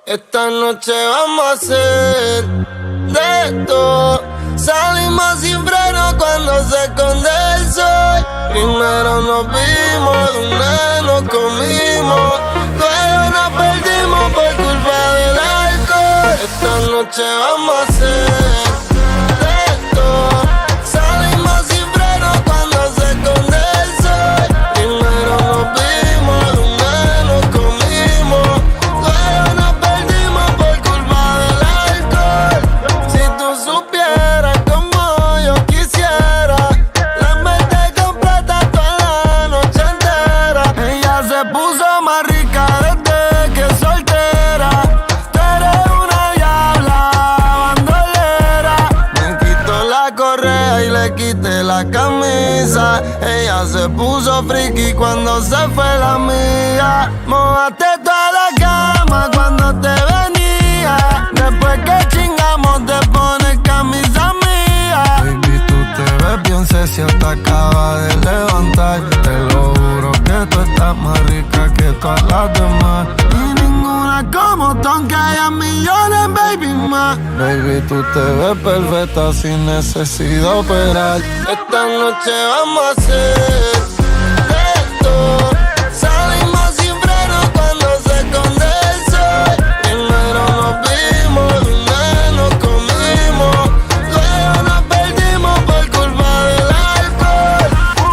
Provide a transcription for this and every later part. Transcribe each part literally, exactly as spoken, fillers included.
Esta noche vamos a hacer de todo. Salimos sin freno cuando se esconde el sol. Primero nos vimos, de una nos comimos. Luego nos perdimos por culpa del alcohol. Esta noche vamos a hacer de todo. Salimos sin freno cuando se esconde el sol. Primero nos vimos, de una nos comimos. Luego nos perdimos por culpa del alcohol. Si tú supieras como yo quisiera, la mente completa toda la noche entera. Ella se puso más rica desde que es soltera. Tú eres una diabla bandolera. Me quito la correa y le quité la camisa. Ella se puso friki cuando se fue la mía. Mojaste toda la cama cuando te venía. Después que chingamos te pones camisa mía. Baby, tú te ves bien sexy, te acabas de levantar. Te lo juro que tú estás más rica que todas las demás. Y ninguna como tú, aunque haya millones, baby, más. Baby, tú te ves perfecta sin necesidad de operar. Esta noche vamos a hacer de todo. Salimos sin freno cuando se esconde el sol. Primero nos vimos, de una nos comimos. Luego nos perdimos por culpa del alcohol.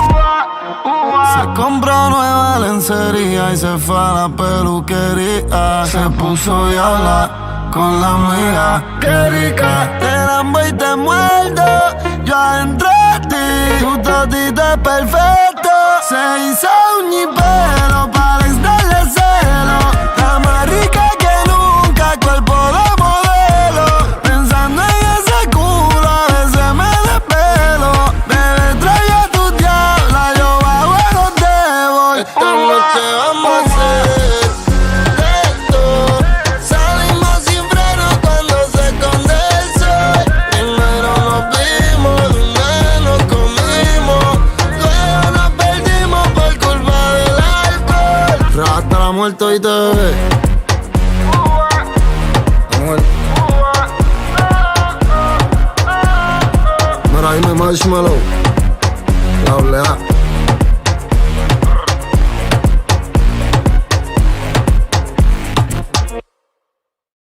Se compró nueva lencería y se fue a la peluquería. Se puso diabla con la amiga. Qué rica, te lambo y te muerdo. Yo adentro de ti, tu totito es perfecto. Se hizo uña y pelo para extraerle celo. La más rica que nunca, cuerpo de modelo. Pensando en ese culo, a veces me despelo. Bebé, trae a tu diabla, yo bajo el hotel. Esta noche vamos a hacer de todo. Salimos sin freno cuando se esconde el sol. Primero nos vimos, de una nos comimos. Luego nos perdimos por culpa del alcohol. Rata la muerto y te ve. Mira, dime Marshmallow. La doble A.